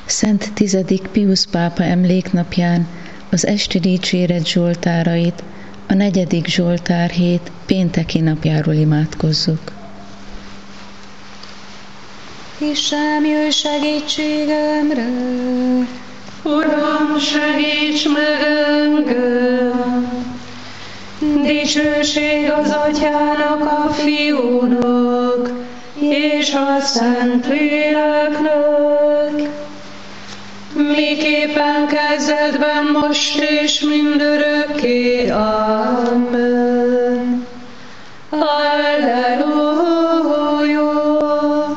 Szent 10. Piusz pápa emléknapján az esti dicséret zsoltárait, a 4. Zsoltárhét pénteki napjáról imádkozzuk. Isten, jöjj segítségemre! Uram, segíts meg engem! Dicsőség az Atyának, a Fiúnak, és a Szentléleknek, miképpen kezdetben, most és mindörökké. Amen. Alleluja!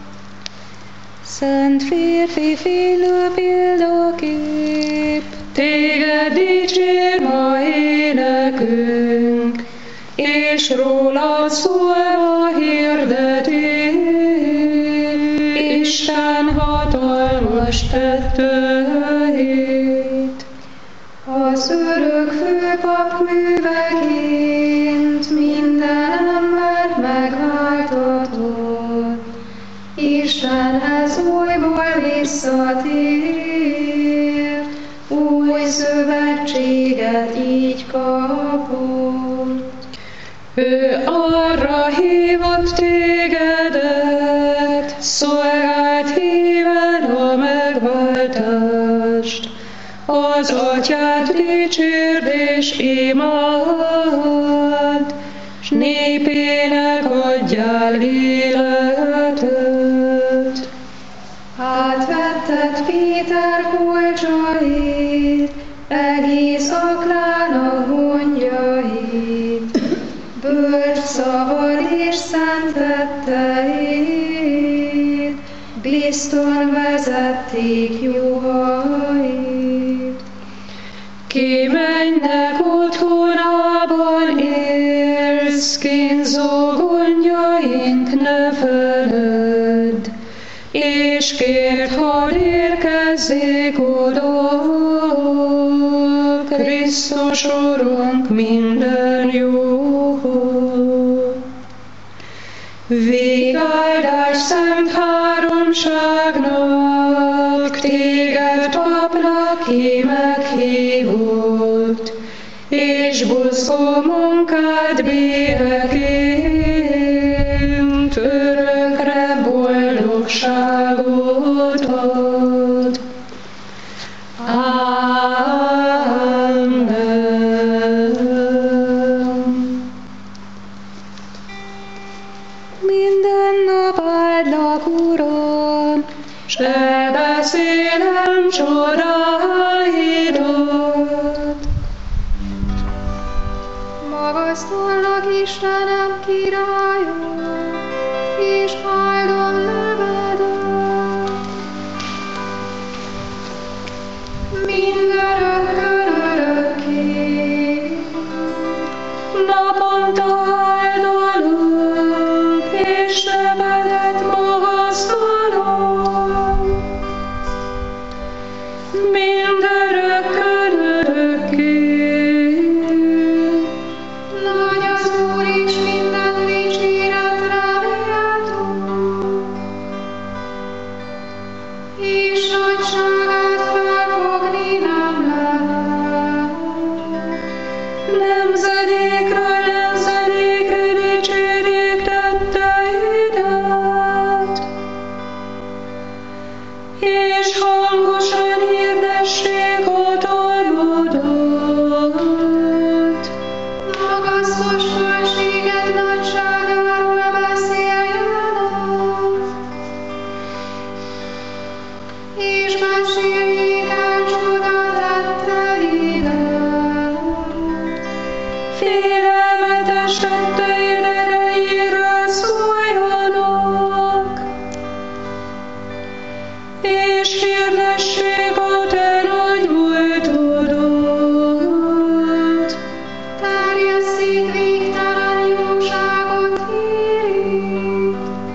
Szent férfi fénylő példakép, Téged dicsér ma énekünk, és róla szólva hirdeti Isten hatalmas tetteit. az örök főpap műveként minden embert megváltatott. Istenhez újból visszatér, új szövetséget így kapott. Ő arra hívott tégedet, szolgált híven a megváltást. Az Atyát dicsérd és imád, s népének adjál életet. Átvetted Péter kulcsait, egész aklának gondjait, bölcs szavad és szent tetteit, bizton vezették juhait. Ki mennek otthonában élsz, kínzó gondjaink ne feledd, és kérd, hadd érkezzék oda, Krisztus Urunk minden jó. Végáldás szent háromságnak, téged papnak ki meghívott, és buzgó munkád béreként örökre boldogságot ad. Minden nap áldlak, Uram, S elbeszélem csodáidat. magasztalnak Istenem királyom, és áldom nevedet. Mindörökkön örökké, Naponta áldalak, és nevedet magasztalom. Mindörökkön örökké. nagy az Úr és minden dicséretre méltó, és nagyságát felfogni nem lehet. Nemzedékről nemzedékre dicsérjék tetteidet, és hangosan hirdessék a dolgodat. Magasztos fölséged nagyságáról beszéljenek, és meséljék el csoda tetteidet. Félelmetes tetteid erejéről szóljanak, és hirdessék a te nagy voltodat. Terjesszék végtelen jóságot hírét,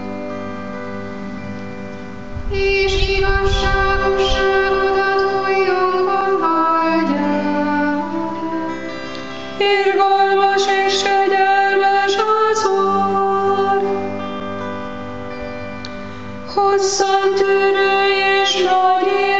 és igazságosságodat folyónkon hagyják. Irgalmas és kegyelmes az Úr, hosszantűrő és nagy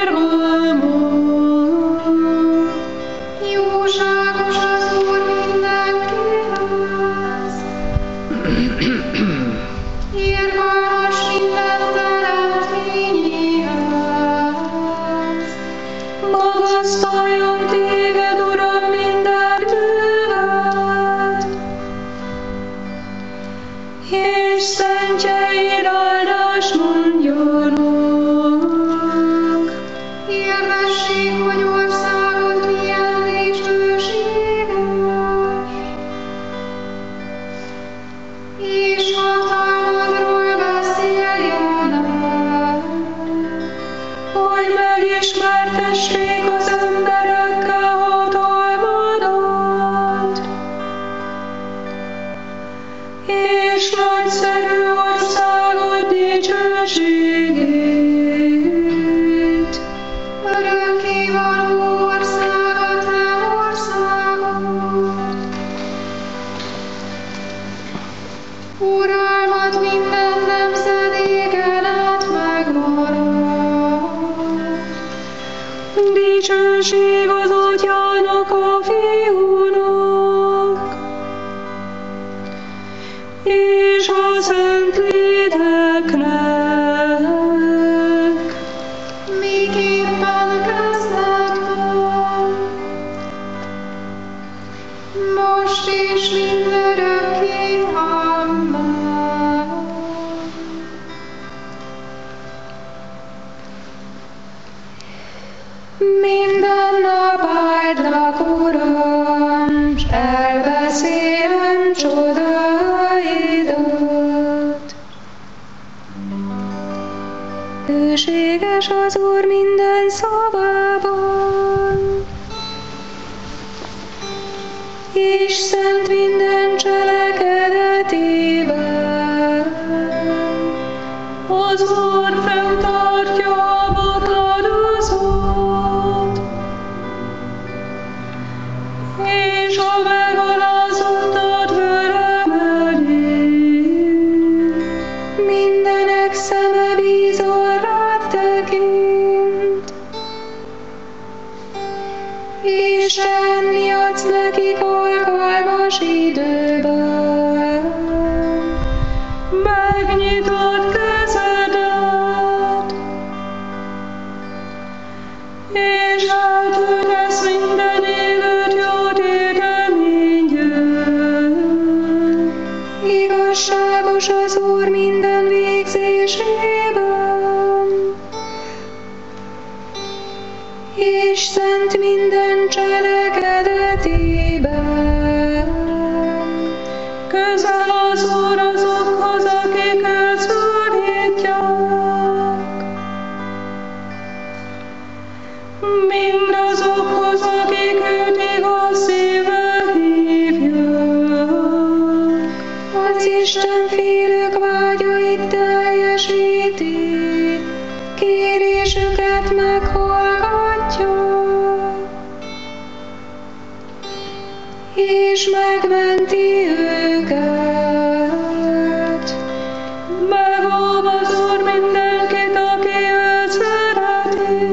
Minden nap áldlak, Uram, s elbeszélem csodáidat. Hűséges az Úr minden szavában, és szent minden cselekedetében. Az Úr fenntartja a botladozót, és a megalázottat fölemeli. Mindenek szeme bízol rád tekint, és enni adsz nekik alkalmas időben. Megnyitod kezedet, és átölesz minden élőt jó téteményen. Igazságos az Úr minden végzésében, és szent minden cselekedetében. Közel az Úr azokhoz, akik őt szólítják, mindazokhoz, akik őt igaz szívvel hívják. Az Isten félők vágyait teljesíti, kérésüket meghallgatja, és megmenti őket. Megóv az Úr mindenkit, aki őt szereti,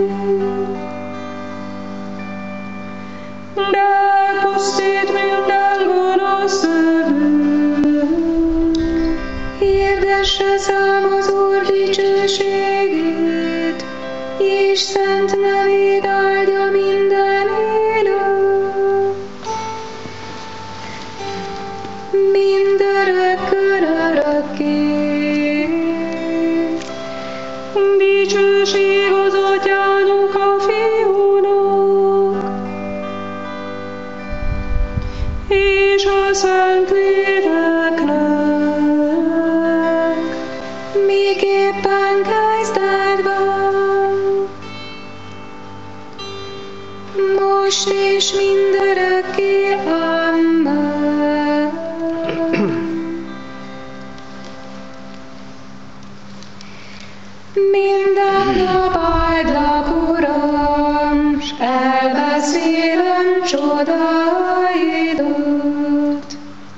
de elpusztít minden gonosz erőt. Hirdesse szám az Úr dicsőségét, és szent nevét áldja minden élő. Mindörökkön örökké. Dicsőség az Atyának, a Fiúnak, és a Szentléleknek, Miképpen kezdetben, most és mindörökké. Amen. Minden nap áldlak, Uram, s elbeszélem csodáidat.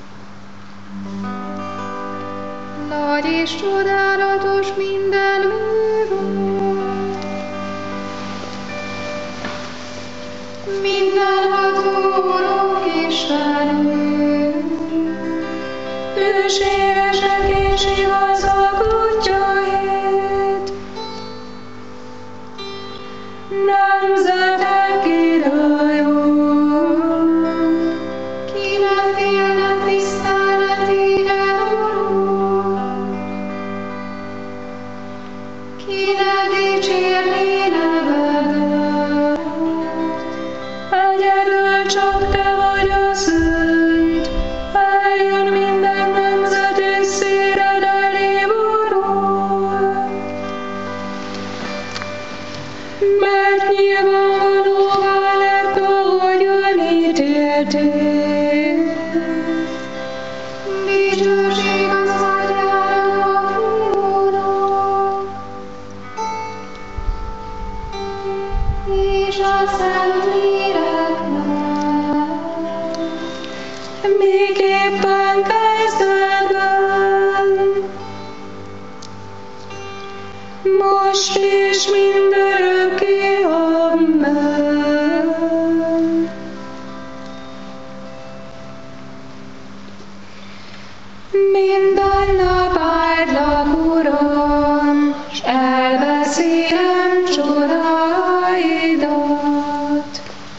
Nagy és csodálatos minden művod, mindenható Urunk Istenünk, hűségesek és igazak útjaid, nemzetek királya. Kinek félnek tiszteletére, Uram? Kinek dicsérni nevedet? egyedül csak Te vagy a Szent, eljön minden nemzet és széred elé vonul. Mert nyilvánvalóvá lett, ahogyan ítéltél. Dicsőség az Atyának, a Fiúnak, és a Szentléleknek. Miképpen kezdetben, most és mindörökké. Amen. Minden nap áldlak, Uram, s elbeszélem csodáidat.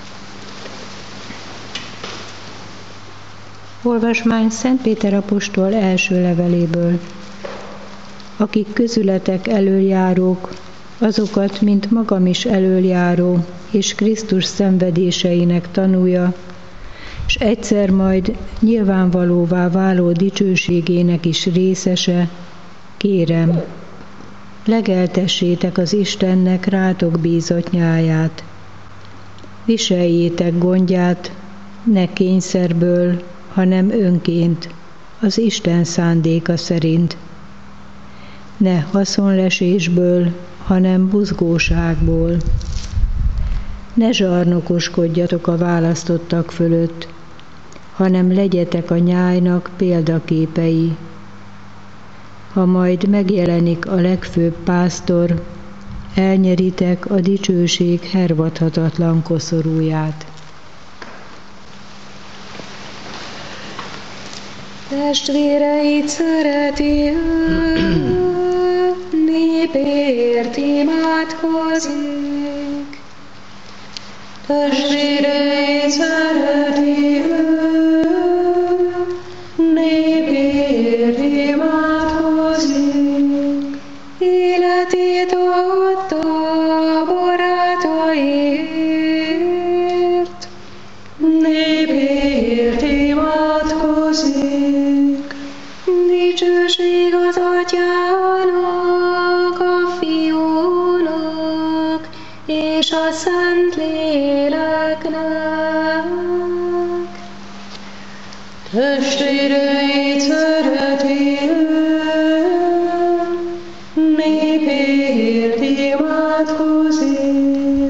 Olvasmány Szent Péter apostol első leveléből. Akik közületek elöljárók, azokat, mint magam is elöljáró, és Krisztus szenvedéseinek tanúja, s egyszer majd nyilvánvalóvá váló dicsőségének is részese, kérem, legeltessétek az Istennek rátok bízott nyáját. Viseljétek gondját, ne kényszerből, hanem önként, az Isten szándéka szerint. Ne haszonlesésből, hanem buzgóságból. Ne zsarnokoskodjatok a választottak fölött, hanem legyetek a nyájnak példaképei. Ha majd megjelenik a legfőbb pásztor, elnyeritek a dicsőség hervadhatatlan koszorúját. Testvéreit szereti népért imádkozik. Testvéreit szereti népért imádkozik. Életét adta barátaiért. Népért imádkozik. Dicsőség az Atyának, a Fiúnak és a Szentléleknek. Testvéreit szereti népért imádkozik.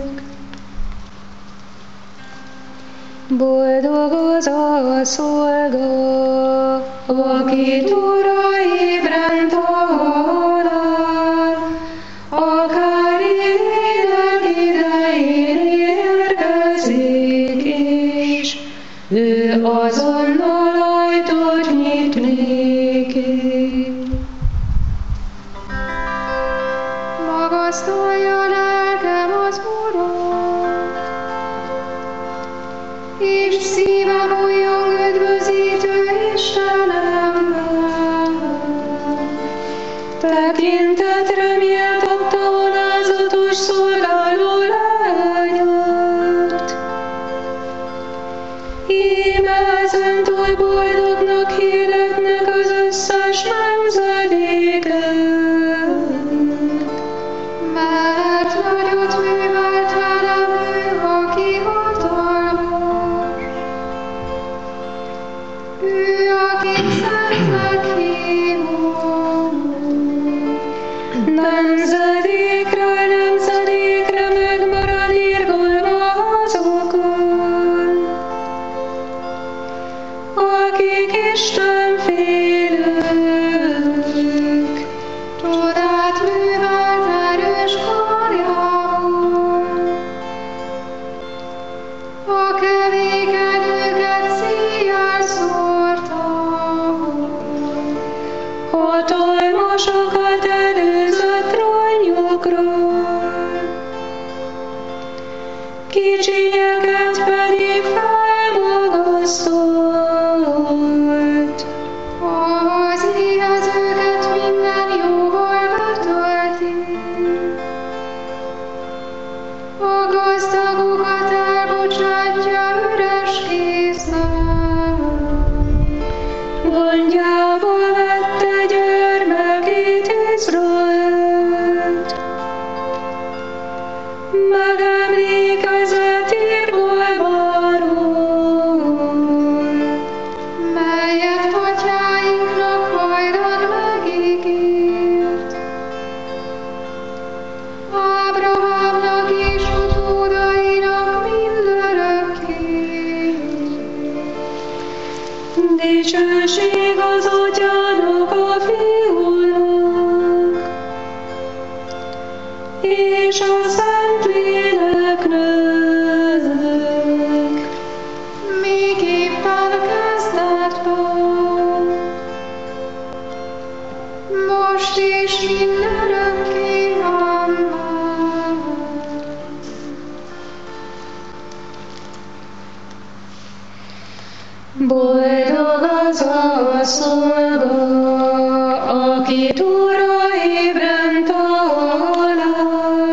Boldog az a szolga, akit Ura ébren talál, akár élet idején érkezik, és ő azonnal ajtót nyit néki. Magasztalja lelkem az Urat, és szívem újjong üdvözítő Istenemben. Tekintetre méltatta alázatos szolgáló lányát. Íme ezentúl boldognak hirdetnek az összes nemzedéken, mert nagyot művelt velem ő, aki hatalmas. Ő, akit szentnek hívunk, nemzedékről nemzedékre megmarad irgalma azokon, akik Istenfélők, csodát művelt erős karjával. A kevékedőket szíjjel szórta, hatalmasokat előzött ronnyokról, kicsinyeket pedig felmagasztolt. Az éhezőket minden jóval betölti, a gazdagokat elbocsátja üres kézzel. Gondjába vette gyermekét Izraelt, megemlékezett irgalmáról, melyet atyáinknak hajdan megígért. Ábrahámnak és utódainak mindörökké. Dicsőség az Atyának, a Fiúnak és a Szentléleknek, még éppen kezdetben, most és mindörökké. Amen. Boldog az a szolga, akit Ura ébren talál,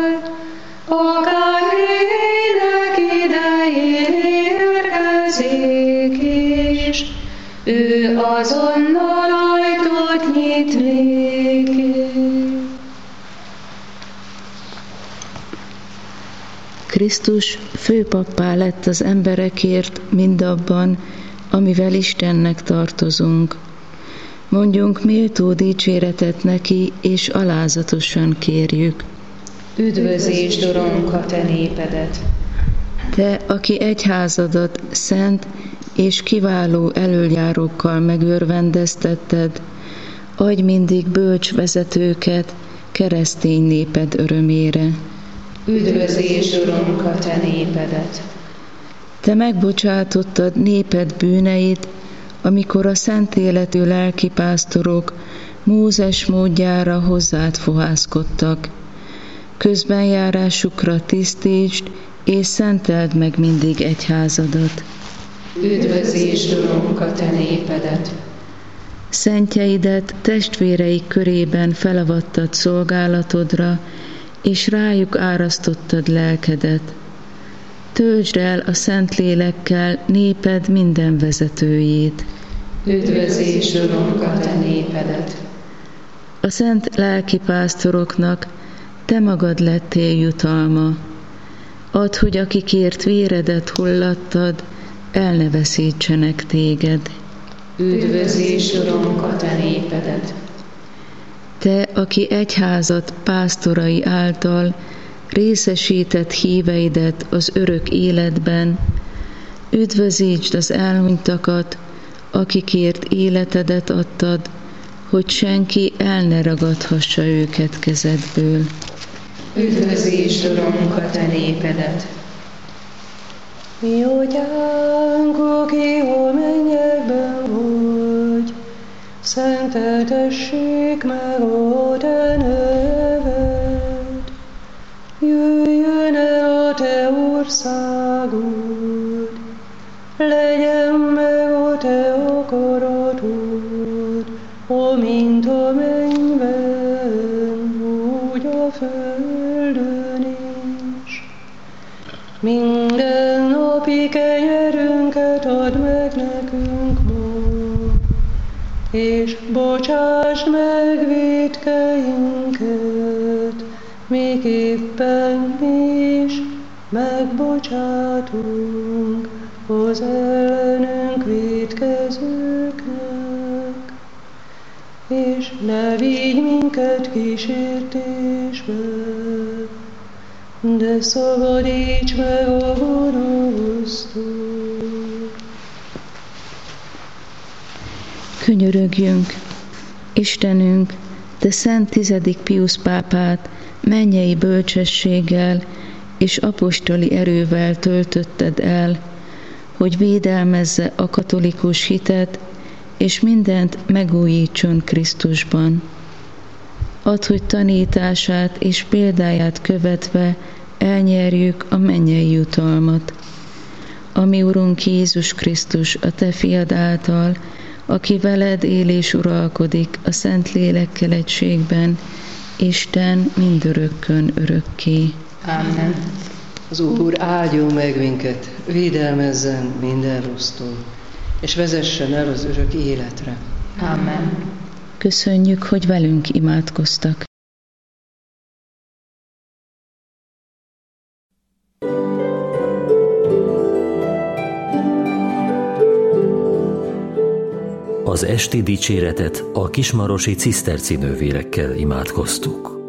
Krisztus főpappá lett az emberekért mindabban, amivel Istennek tartozunk. Mondjunk méltó dicséretet neki, és alázatosan kérjük. Üdvözítsd, Urunk, a te népedet! Te, aki egyházadat szent és kiváló elöljárókkal megörvendeztetted, adj mindig bölcs vezetőket keresztény néped örömére. Üdvözítsd, Urunk, a te népedet! Te megbocsátottad néped bűneit, amikor a szent életű lelkipásztorok Mózes módjára hozzád fohászkodtak. Közbenjárásukra tisztítsd, és szenteld meg mindig egyházadat. Üdvözítsd, Urunk, a te népedet! Szentjeidet testvéreik körében felavattad szolgálatodra, és rájuk árasztottad lelkedet. Töltsd el a szent lélekkel néped minden vezetőjét. Üdvözítsd, Urunk, a te népedet! A szent lelkipásztoroknak te magad lettél jutalma. Add, hogy akikért véredet hullattad, el ne veszítsenek téged. Üdvözítsd, Urunk, a te népedet! Te, aki egyházat pásztorai által részesített híveidet az örök életben, üdvözítsd az elhunytakat, akikért életedet adtad, hogy senki el ne ragadhassa őket kezedből. Üdvözítsd, Urunk, a te népedet! Mi atyánk, aki a mennyekben vagy, szenteltessék meg a te neved. Jöjjön el a te országod, legyen meg a te akaratod, amint a mennyben, úgy a földön is. Minden napi kenyerünket add meg nekünk ma, és bocsásd meg vétkeinket, miképpen mi is megbocsátunk az ellenünk vétkezőknek. És ne vigy minket kísértésbe, de szabadíts meg a gonosztól. Könyörögjünk, Istenünk, te Szent 10. Piusz pápát mennyei bölcsességgel és apostoli erővel töltötted el, hogy védelmezze a katolikus hitet, és mindent megújítson Krisztusban. Add, hogy tanítását és példáját követve elnyerjük a mennyei jutalmat. Ami Urunk Jézus Krisztus, a te fiad által, aki veled él és uralkodik a Szent Lélekkel egységben, Isten mindörökkön örökké. Amen. Az Úr áldjon meg minket, védelmezzen minden rossztól, és vezessen el az örök életre. Amen. Köszönjük, hogy velünk imádkoztak. Az esti dicséretet a kismarosi ciszterci nővérekkel imádkoztuk.